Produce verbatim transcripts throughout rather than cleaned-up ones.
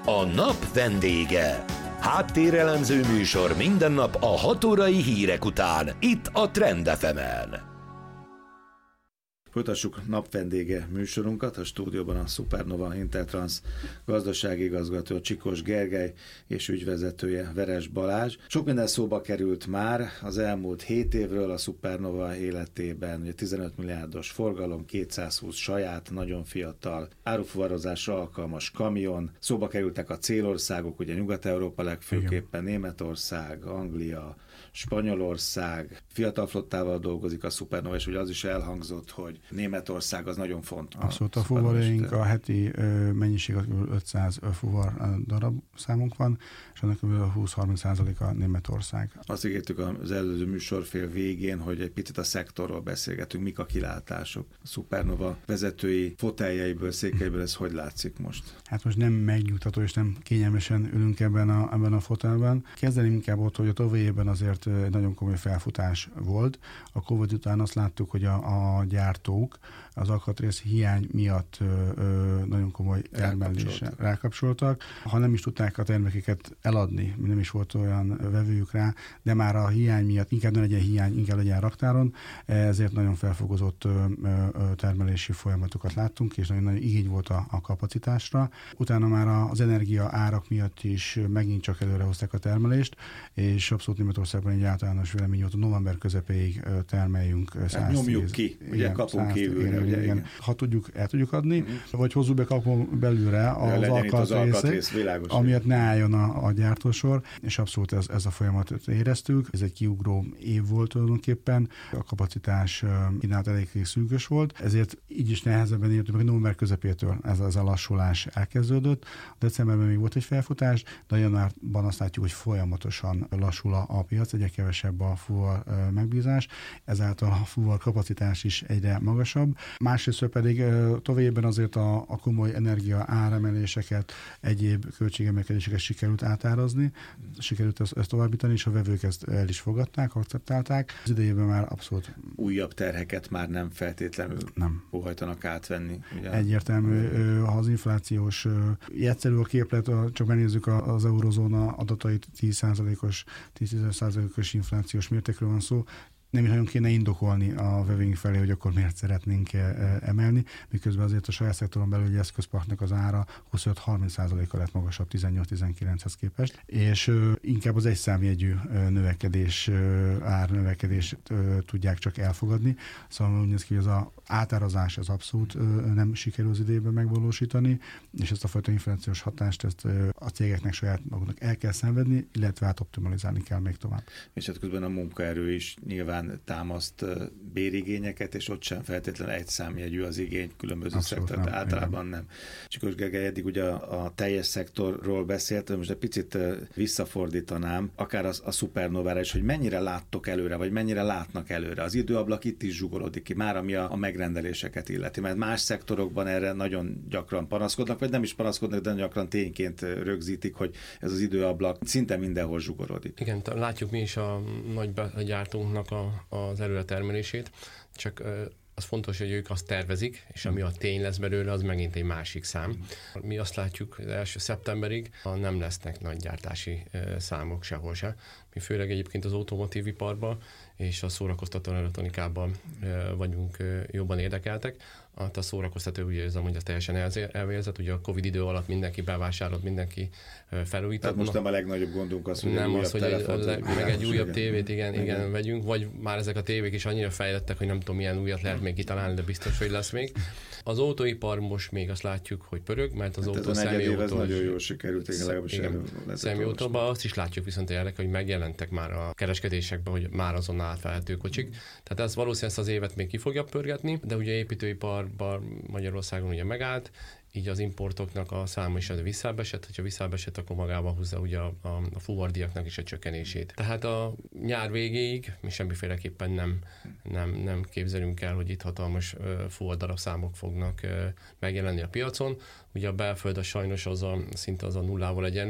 A nap vendége. Háttérelemző műsor minden nap a hat órai hírek után, itt a Trend ef emen. Folytassuk napvendége műsorunkat, a stúdióban a Supernova Intertrans gazdasági igazgató Csikós Gergely és ügyvezetője Veres Balázs. Sok minden szóba került már az elmúlt hét évről a Supernova életében, ugye tizenöt milliárdos forgalom, kétszázhúsz saját, nagyon fiatal, árufuvarozásra alkalmas kamion, szóba kerültek a célországok, ugye Nyugat-Európa legfőképpen, Németország, Anglia, Spanyolország, fiatal flottával dolgozik a Supernova, és ugye az is elhangzott, hogy Németország az nagyon fontos. Abszolút, a fuvarjaink, a heti ö, mennyiség az kb. ötszáz fuvar darab számunk van, és annak kb. húsz-harminc százaléka Németország. Azt ígértük az előző műsorfél végén, hogy egy picit a szektorról beszélgetünk, mik a kilátások. A Supernova vezetői foteljeiből, székeiből ez hogy látszik most? Hát most nem megnyugtató és nem kényelmesen ülünk ebben a, ebben a fotelben. Kezdeném inkább ott, hogy a tavalyi évben azért nagyon komoly felfutás volt. A Covid után azt láttuk, hogy a, a gyártók az alkatrész hiány miatt ö, ö, nagyon komoly termeléssel rákapcsoltak. Ha nem is tudták a termékeket eladni, nem is volt olyan vevőjük rá, de már a hiány miatt, inkább ne legyen hiány, inkább legyen raktáron, ezért nagyon felfogozott ö, ö, termelési folyamatokat láttunk, és nagyon-nagyon igény volt a, a kapacitásra. Utána már az energia árak miatt is megint csak előrehozták a termelést, és abszolút Németországban egy általános vélemény volt, november közepéig termeljünk száz tíz. Nyomjuk ki, ugye kapunk kívülre. Ugye, igen. Ha tudjuk, el tudjuk adni, mm-hmm. vagy hozzuk be kapunk belülre az alkatrész, amiatt ne álljon a, a gyártósor, és abszolút ez, ez a folyamatot éreztük. Ez egy kiugró év volt tulajdonképpen, a kapacitás kínálat elég szűkös volt, ezért így is nehezebben értünk, hogy november közepétől ez, ez a lassulás elkezdődött. Decemberben még volt egy felfutás, de januárban azt látjuk, hogy folyamatosan lassul a, a piac, egyre kevesebb a fuvar megbízás, ezáltal a fuvar kapacitás is egyre magasabb. Másrészt pedig továbbében azért a, a komoly energia áremeléseket, egyéb költségemelkedéseket sikerült átárazni, sikerült ezt, ezt továbbítani, és a vevők ezt el is fogadták, akceptálták. Az idejében már abszolút... Újabb terheket már nem feltétlenül nem óhajtanak átvenni. Ugye? Egyértelmű, ha az inflációs, egyszerű a képlet, csak megnézzük az eurozóna adatait, tíz százalékos, tíz százalékos inflációs mértékről van szó, nem is nagyon kéne indokolni a vevőink felé, hogy akkor miért szeretnénk emelni, miközben azért a saját szektoron belül egy eszközparknak az ára huszonöt-harminc százalékkal lett magasabb tizennyolc-tizenkilenchez képest, és inkább az egyszámjegyű növekedés, árnövekedést tudják csak elfogadni. Szóval úgy néz ki, hogy az a átárazás az abszolút nem sikerül az idejében megvalósítani, és ezt a fajta inflációs hatást ezt a cégeknek saját maguknak el kell szenvedni, illetve át optimalizálni kell még tovább. És hát közben a munkaerő is nyilván támaszt bérigényeket, és ott sem feltétlenül egy számjegyű az igény különböző szektor, de általában nem. Csikós Gergely, eddig ugye a, a teljes szektorról beszélt, most egy picit visszafordítanám, akár a, a Supernovára is, hogy mennyire láttok előre, vagy mennyire látnak előre. Az időablak itt is zsugorodik ki, már ami a, a megrendeléseket illeti, mert más szektorokban erre nagyon gyakran panaszkodnak, vagy nem is panaszkodnak, de gyakran tényként rögzítik, hogy ez az időablak szinte mindenhol zsugorodik. Igen, látjuk mi is a nagy gyártónknak a az előretermelését, csak az fontos, hogy ők azt tervezik, és ami a tény lesz belőle, az megint egy másik szám. Mi azt látjuk, az első szeptemberig nem lesznek nagy gyártási számok sehol se. Mi főleg egyébként az automotív iparban és a szórakoztató elektronikában vagyunk jobban érdekeltek. A szórakoztató úgy érzem, hogy ez teljesen elvérzett. Ugye a Covid idő alatt mindenki bevásárolt, mindenki felújított. Tehát most nem a legnagyobb gondunk az, hogy nem egy az, hogy telefont, egy, meg egy újabb tévét igen, igen, igen. igen, vegyünk, vagy már ezek a tévék is annyira fejlettek, hogy nem tudom, milyen újat lehet még kitalálni, de biztos, hogy lesz még. Az autóipar most még azt látjuk, hogy pörög, mert az hát autó személyautó... Ez nagyon jól sikerült, igen, legalábbis személyautóban azt is látjuk viszont érdekes, hogy megjelentek már a kereskedésekben, hogy már azon átvehető kocsik. Tehát ez valószínűleg ezt az évet még ki fogja pörgetni, de ugye építőiparban Magyarországon ugye megállt, így az importoknak a száma is visszábbesett, hogyha visszábbesett, akkor magában húzza ugye a, a, a fuvardiaknak is a csökkenését. Tehát a nyár végéig mi semmiféleképpen nem, nem, nem képzelünk el, hogy itt hatalmas uh, fuvardarab számok fognak uh, megjelenni a piacon. Ugye a belföld a sajnos az a, szinte az a nullával egyenlő,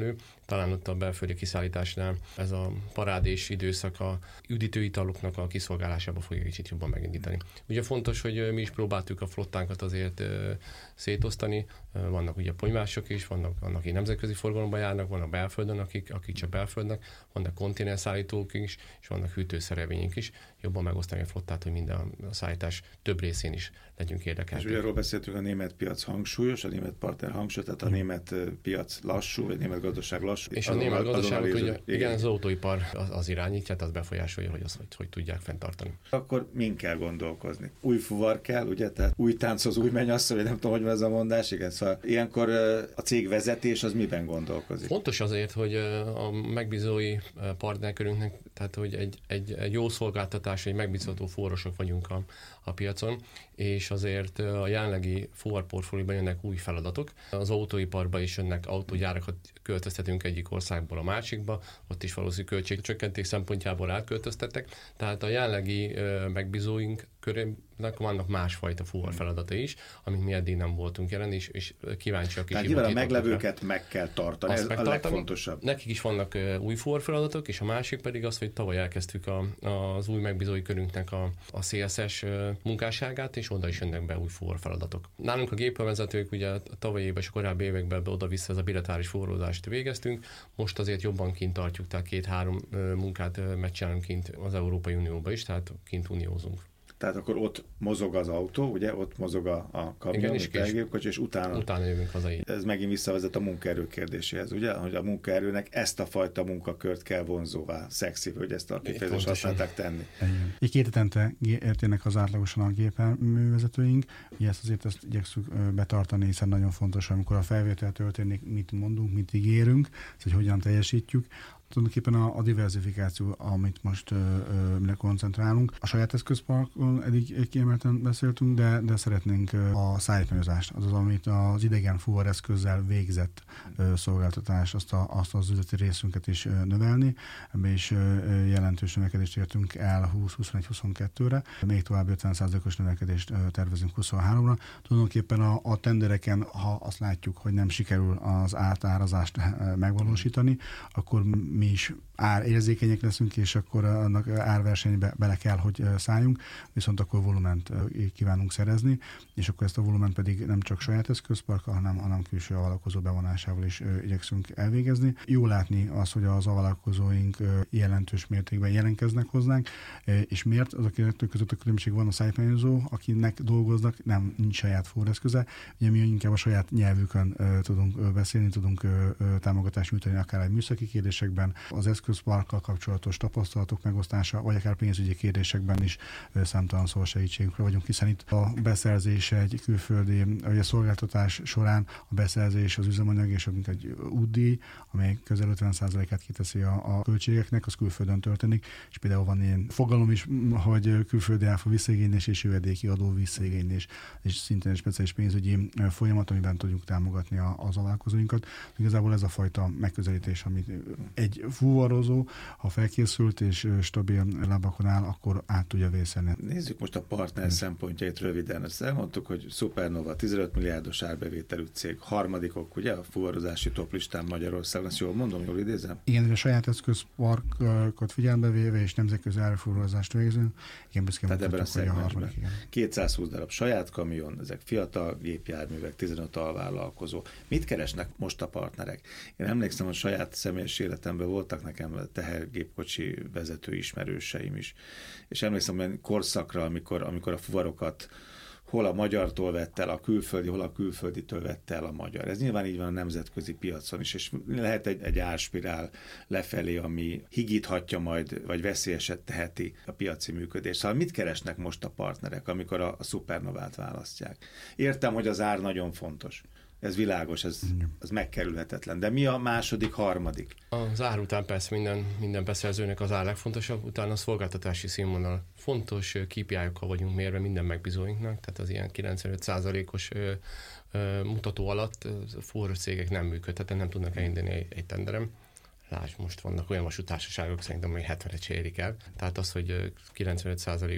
talán ott a belföldi kiszállításnál ez a parádés időszak a üdítőitaloknak a kiszolgálásába fogja kicsit jobban megindítani. Ugye fontos, hogy mi is próbáltuk a flottánkat azért szétosztani. Vannak ugye ponymások is, vannak, vannak akik nemzetközi forgalomban járnak, vannak belföldön, akik, akik csak belföldnek, vannak konténerszállítók is, és vannak hűtőszerelvényünk is. Jobban megosztani a flottát, hogy minden a szállítás több részén is legyünk érdekeltek. És ugye arról beszéltünk, a német piac hangsúlyos, a német partner hangsúlyos, tehát a német piac lassú, vagy a német gazdaság lassú. És a német gazdaságot ugye, igen, az autóipar az, az irányítja, tehát az befolyásolja, hogy, az, hogy hogy tudják fenntartani. Akkor min kell gondolkozni? Új fuvar kell, ugye? Tehát új tánchoz, új mennyasszony, vagy nem tudom, hogy van ez a mondás, igen. Szóval ilyenkor a cég vezetés az miben gondolkozik? Fontos azért, hogy a megbízói partnerkörünknek, tehát hogy egy, egy, egy jó szolgáltatás, egy megbízható fuvarosok vagyunk a, a piacon, és azért a jelenlegi fuvarportfólióban jönnek új feladatok. Az autóiparban is jönnek autógyárakat költöztetünk egyik országból a másikba, ott is valószínű költségcsökkentés szempontjából átköltöztettek, tehát a jelenlegi megbízóink körének vannak másfajta fuvar feladatai is, amik mi eddig nem voltunk jelen, és, és kíváncsiak is. Tehát nyilván a meglevőket meg kell tartani, ez a legfontosabb. Nekik is vannak új fuvar feladatok, és a másik pedig az, hogy tavaly elkezdtük a, az új megbízói körünknek a, a cé es es munkásságát, és oda is jönnek be új fuvar feladatok. Nálunk a gépelvezetők ugye a tavalyi évben és a korábbi években oda-vissza ez a bilaterális fuvarozást végeztünk, most azért jobban kint tartjuk, tehát két-három munkát megcsinálunk kint az Európai Unióban is, tehát kint uniózunk. Tehát akkor ott mozog az autó, ugye, ott mozog a, a kamion, és, és, és utána, utána jövünk haza. Ez megint visszavezet a munkaerő kérdéséhez, ugye, hogy a munkaerőnek ezt a fajta munkakört kell vonzóvá, szexi, hogy ezt a kifejezést használták tenni. Egy két hetente értének az átlagosan a gépjárművezetőink, ugye ezt azért ezt igyekszünk betartani, hiszen nagyon fontos, amikor a felvétel történik, mit mondunk, mit ígérünk, hogy hogyan teljesítjük. Tulajdonképpen a, a diversifikáció, amit most ö, ö, mire koncentrálunk. A saját eszközparkon eddig kiemelten beszéltünk, de, de szeretnénk ö, a szállítmányozást, azaz, amit az idegen fuvareszközzel végzett ö, szolgáltatás, azt, a, azt az üzleti részünket is ö, növelni. Ebben is ö, jelentős növekedést értünk el húsz huszonegy huszonkettőre, még tovább ötven százalékos növekedést ö, tervezünk huszonháromra. Tulajdonképpen a, a tendereken, ha azt látjuk, hogy nem sikerül az átárazást ö, megvalósítani, akkor mi is árérzékenyek leszünk, és akkor annak árversenybe bele kell, hogy szálljunk, viszont akkor volument kívánunk szerezni, és akkor ezt a volument pedig nem csak saját eszközparkkal, hanem, hanem külső alvállalkozó bevonásával is igyekszünk elvégezni. Jó látni az, hogy az alvállalkozóink jelentős mértékben jelentkeznek hozzánk, és miért? Az a kettő között a különbség van, a szállítmányozó, akinek dolgoznak, nem nincs saját forrászköze, ugye mi inkább a saját nyelvükön tudunk beszélni, tudunk támogatást nyújtani akár egy műszaki kérdésekben, az eszközparkkal kapcsolatos tapasztalatok megosztása, vagy akár pénzügyi kérdésekben is számtalan szó segítségünkre vagyunk, hiszen itt a beszerzés egy külföldi, vagy a szolgáltatás során a beszerzés, az üzemanyag és egy útdíj, amely közel ötven százalékát kiteszi a, a költségeknek, az külföldön történik, és például van ilyen fogalom is, hogy külföldi áfa visszaigénylés és jövedéki adó visszaigénylés, és szintén egy speciális pénzügyi folyamat, amiben tudjuk támogatni az alvállalkozóinkat. Igazából ez a fajta megközelítés, amit egy fuvarozó, ha felkészült és stabil lábakon áll, akkor át tudja vészelni. Nézzük most a partner hmm. szempontjait röviden. Ezt elmondtuk, hogy Supernova tizenöt milliárdos árbevételű cég, harmadikok, ugye, a fuvarozási toplistán Magyarországon, ezt jól mondom, jól idézem? Igen, a saját eszközparkot figyelembe véve és nemzetközi árufuvarozást végzünk. Igen, büszkén mondhatok, hogy a harmadik. kétszázhúsz darab saját kamion, ezek fiatal gépjárművek, tizenöt alvállalkozó. Mit keresnek most a partnerek? Én emlékszem, hogy saját személyes életemben voltak nekem tehergépkocsi vezető ismerőseim is. És emlékszem olyan korszakra, amikor, amikor a fuvarokat hol a magyartól vett el a külföldi, hol a külfölditől vette el a magyar. Ez nyilván így van a nemzetközi piacon is, és lehet egy, egy árspirál lefelé, ami higíthatja majd, vagy veszélyeset teheti a piaci működést. Szóval mit keresnek most a partnerek, amikor a, a Supernovát választják? Értem, hogy az ár nagyon fontos. Ez világos, ez, ez megkerülhetetlen. De mi a második, harmadik? Az ár után persze minden, minden beszerzőnek az ár legfontosabb, utána a szolgáltatási színvonal. Fontos ká pé í-okkal vagyunk mérve minden megbízóinknak, tehát az ilyen kilencvenöt százalékos ö, ö, mutató alatt fuvaros cégek nem működhetnek, nem tudnak elindulni egy, egy tenderem. Lásd, most vannak olyan vasútársaságok, szerintem, hogy hetvenet se érik el. Tehát az, hogy kilencvenöt százalékba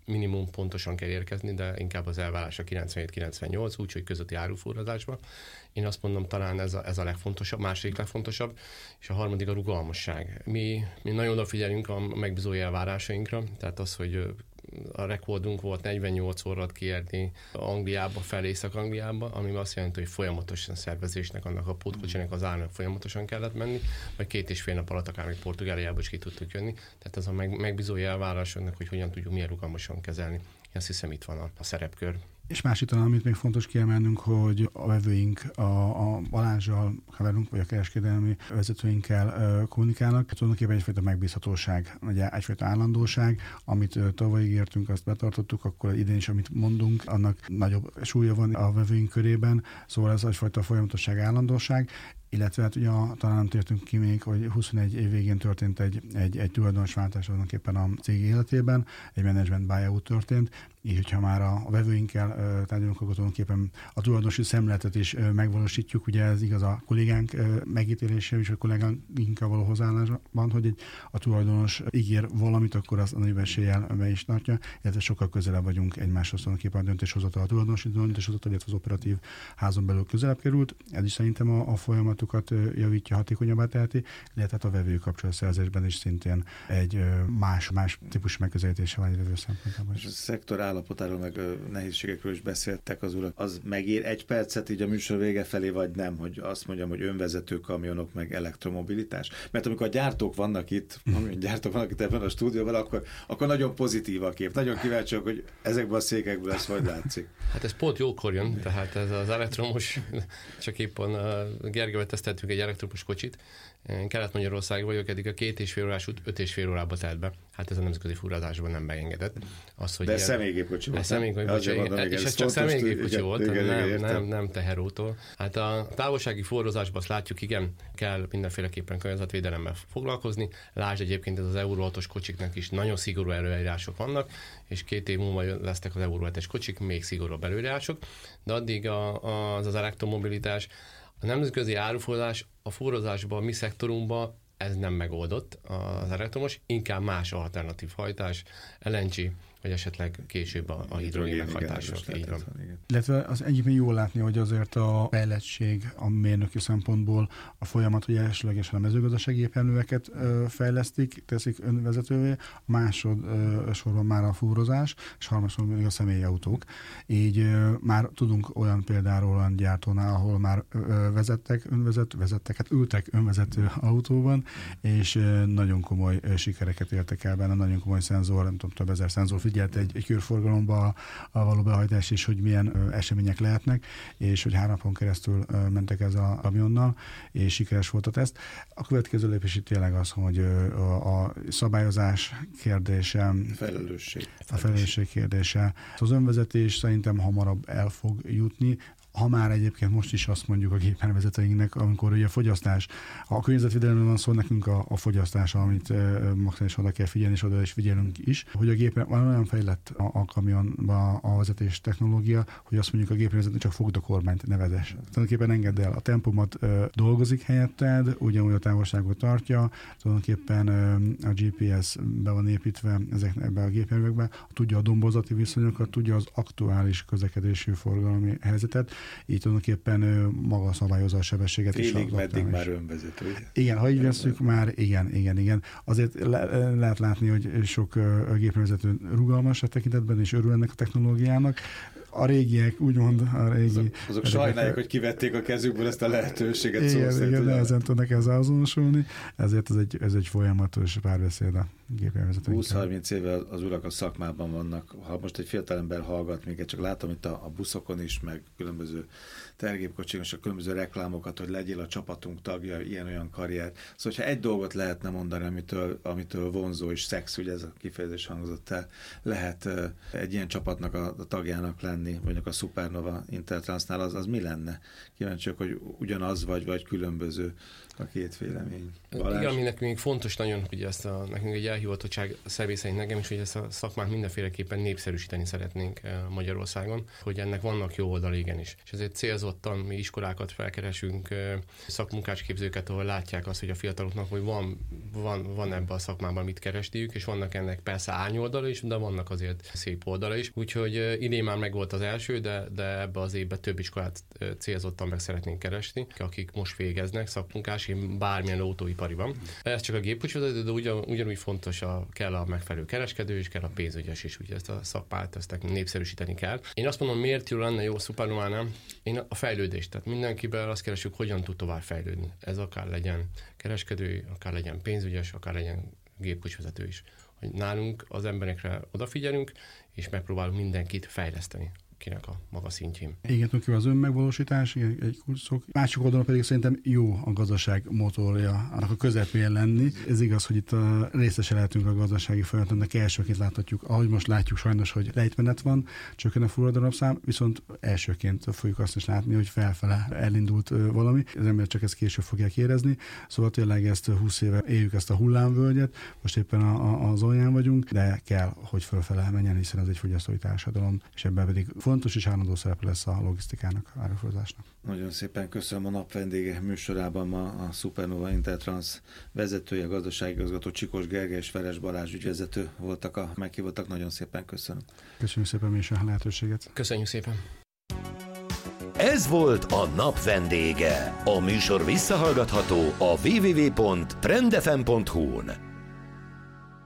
minimum pontosan kell érkezni, de inkább az elvárás a kilencvenhét kilencvennyolc, úgyhogy közötti áruforrazásban. Én azt mondom, talán ez a, ez a legfontosabb, második legfontosabb, és a harmadik a rugalmasság. Mi, mi nagyon odafigyelünk a megbízói elvárásainkra, tehát az, hogy a rekordunk volt negyvennyolc órát kiérni Angliába, fel Észak-Angliába, ami azt jelenti, hogy folyamatosan szervezésnek, annak a pótkocsinak az árnak folyamatosan kellett menni, vagy két és fél nap alatt akár még Portugáliába is ki tudtuk jönni. Tehát ez a meg, megbízói elvárás annak, hogy hogyan tudjuk milyen rugalmasan kezelni. Én azt hiszem, itt van a, a szerepkör. És másik talán, amit még fontos kiemelnünk, hogy a vevőink a, a Balázsjal haverunk, vagy a kereskedelmi vezetőinkkel uh, kommunikálnak. Tulajdonképpen egyfajta megbízhatóság, egyfajta állandóság, amit uh, tavaly ígértünk, azt betartottuk, akkor idén is, amit mondunk, annak nagyobb súlya van a vevőink körében, szóval ez egyfajta folyamatosság, állandóság, illetve hát ugye talán nem tértünk ki még, hogy huszonegy év végén történt egy, egy, egy tulajdonosváltás tulajdonképpen a cég életében, egy management buyout történt, így hogyha már a, a vevőinkkel uh, tárgyalunk, akkor tulajdonképpen a tulajdonosi szemléletet is uh, megvalósítjuk, ugye ez igaz a kollégánk uh, megítélése is, a kollégánkkal való hozzáállásban, hogy egy, a tulajdonos ígér valamit, akkor az a nagyobb eséllyel be is tartja, illetve sokkal közelebb vagyunk egymáshoz, tulajdonképpen a döntéshozatal, a tulajdonosi döntéshozatal, illetve az operatív házon belül közelebb került. Ez is szerintem a, a folyamatokat javítja, hatékonyabbá teheti, illetve a vevő kapcsolatszerzésben is szintén egy más, más típusú megközelítése van egy vevő szempontjából. A szektor állapotáról meg nehézségekről is beszéltek az urak. Az megér egy percet így a műsor vége felé, vagy nem, hogy azt mondjam, hogy önvezető kamionok meg elektromobilitás? Mert amikor a gyártók vannak itt, amilyen gyártók vannak itt ebben a stúdióban, akkor, akkor nagyon pozitív a kép. Nagyon kíváncsiak, hogy ezekben a székekből ez hogy látszik. Hát ez pont jókor jön, tehát ez az elektromos, csak éppen Gergelyvel teszteltünk egy elektromos kocsit. Én Kelet-Magyarország vagyok, eddig a két és fél órás út öt és fél órába telt be. Hát ez a nemzetközi fuvarozásban nem beengedett. Az, hogy de ilyen, személygépkocsi volt. Személygépkocsi, és ez csak személygépkocsi volt, igen, nem, igen, nem, nem teherautó. Hát a távolsági fuvarozásban azt látjuk, igen, kell mindenféleképpen környezetvédelemmel foglalkozni. Lásd egyébként, ez az Euró hatos kocsiknak is nagyon szigorú előírások vannak, és két év múlva lesznek az Euró hetes kocsik, még szigorúbb előírások, de addig a, a, az az elektromobilitás, a nemzetközi áruforrás a forrozásban, a mi szektorunkban ez nem megoldott az elektromos, inkább más alternatív hajtás, el en gé, vagy esetleg később a, a hidrogén meghajtások. Illetve az egyébként jól látni, hogy azért a fejlettség a mérnöki szempontból a folyamat, hogy elsőlegesen a mezőgazdasági gépjárműveket fejlesztik, teszik önvezetővé, a másod ö, sorban már a fúrozás, és harmadsorban még a személyautók. Így ö, már tudunk olyan példáról olyan gyártónál, ahol már ö, vezettek, önvezető, vezettek, hát ültek önvezető autóban, és ö, nagyon komoly ö, sikereket értek el benne, nagyon komoly szenzor, nem tudom, több ezer szenzor figyelt egy, egy körforgalomba a való behajtás is, hogy milyen ö, események lehetnek, és hogy három napon keresztül ö, mentek ez a kamionnal, és sikeres volt a teszt. A következő lépés itt tényleg az, hogy ö, a, a szabályozás kérdése, felelősség. a felelősség kérdése. Az önvezetés szerintem hamarabb el fog jutni, ha már egyébként most is azt mondjuk a gépjárművezetőinknek, amikor ugye a fogyasztás, ha a környezetvédelemről van szó, nekünk a, a fogyasztás, amit e, maximálisan oda kell figyelni, és oda is figyelünk is, hogy a gépen van olyan fejlett a, a kamionban a vezetés technológia, hogy azt mondjuk a gépjárművezető csak fogd a kormányt, ne vezess. Tulajdonképpen engedd el a tempomat, e, dolgozik helyetted, ugyanúgy a távolságot tartja, tulajdonképpen e, a gé pé es be van építve ezekbe a gépjárművekbe, tudja a dombozati viszonyokat, tudja az aktuális közlekedési forgalmi helyzetet, így tulajdonképpen maga szabályozza a sebességet. Félig meddig már önvezető. Igen, ha így veszük, már igen, igen, igen. Azért le, lehet látni, hogy sok gépjárművezető rugalmas a tekintetben, és örül ennek a technológiának. A régiek, úgymond a régi... Azok, azok sajnálják, hogy kivették a kezükből ezt a lehetőséget. Igen, szó igen, nehezen tudnak ezzel azonosulni, ezért ez egy, ez egy folyamatos párbeszéd a gépjárművezetőinkkel. húsz-harminc éve az urak a szakmában vannak. Ha most egy fiatalember hallgat minket, csak látom itt a, a buszokon is, meg különböző tergépkocsikon, és a különböző reklámokat, hogy legyél a csapatunk tagja, ilyen-olyan karrier. Szóval, ha egy dolgot lehetne mondani, amitől, amitől vonzó és szex, ugye ez a kifejezés hangzott el, lehet egy ilyen csapatnak a, a tagjának lenni, lenni, mondjuk a Supernova Intertransnál, az, az mi lenne? Kíváncsiak, hogy ugyanaz vagy, vagy különböző a két vélemény. Balázs? Igen, ami nekünk fontos nagyon, hogy ezt a, nekünk egy elhivatottság személy szerint nekem is, hogy ezt a szakmát mindenféleképpen népszerűsíteni szeretnénk Magyarországon, hogy ennek vannak jó oldal igenis. És ezért célzottan mi iskolákat felkeresünk, szakmunkásképzőket, ahol látják azt, hogy a fiataloknak, hogy van, van, van ebben a szakmában mit keresniük, és vannak ennek persze árnyoldala is, de vannak azért szép oldala is. Úgyhogy idén már meg volt az első, de, de ebbe az évben több iskolát célzottan meg szeretnénk keresni, akik most végeznek szakmunkás, bármilyen autóipariban. Ez csak a gépkocsivezető, de ugyan, ugyanúgy fontos, a, kell a megfelelő kereskedő, és kell a pénzügyes is, ugye ezt a szakmát, ezt népszerűsíteni kell. Én azt mondom, miért jó lenne jó Supernovánál? Én a fejlődést, tehát mindenkiben azt keresünk, hogyan tud tovább fejlődni. Ez akár legyen kereskedő, akár legyen pénzügyes, akár legyen gépkocsivezető is. Hogy nálunk az emberekre odafigyelünk, és megpróbálunk mindenkit fejleszteni, kinek a maga szintjén. Igen, tulajdonképpen az önmegvalósítás, egy kurszok. Másik oldalon pedig szerintem jó a gazdaság motorja, annak a közepén lenni. Ez igaz, hogy itt a részese lehetünk a gazdasági folyamatnak, elsőként láthatjuk, ahogy most látjuk sajnos, hogy lejtmenet van, csökken a forradalomszám, viszont elsőként fogjuk azt is látni, hogy felfele elindult valami. Az ember csak ezt később fogják érezni. Szóval tényleg ezt húsz éve éljük ezt a hullámvölgyet, most éppen a, a, az alján vagyunk, de kell, hogy fölfele menjen, hiszen ez egy fogyasztói társadalom, és ebben pedig fontos és állandó szerepe lesz a logisztikának, áruforgalmazásnak. Nagyon szépen köszönöm a nap vendége műsorában ma a Supernova Intertrans vezetője, gazdasági igazgató Csikós Gergely és Veres Balázs ügyvezető voltak a meghívottak. Nagyon szépen köszönöm. Köszönjük szépen mi is a lehetőséget. Köszönjük szépen. Ez volt a nap vendége. A műsor visszahallgatható a double-u double-u double-u pont trend f m pont h u-n.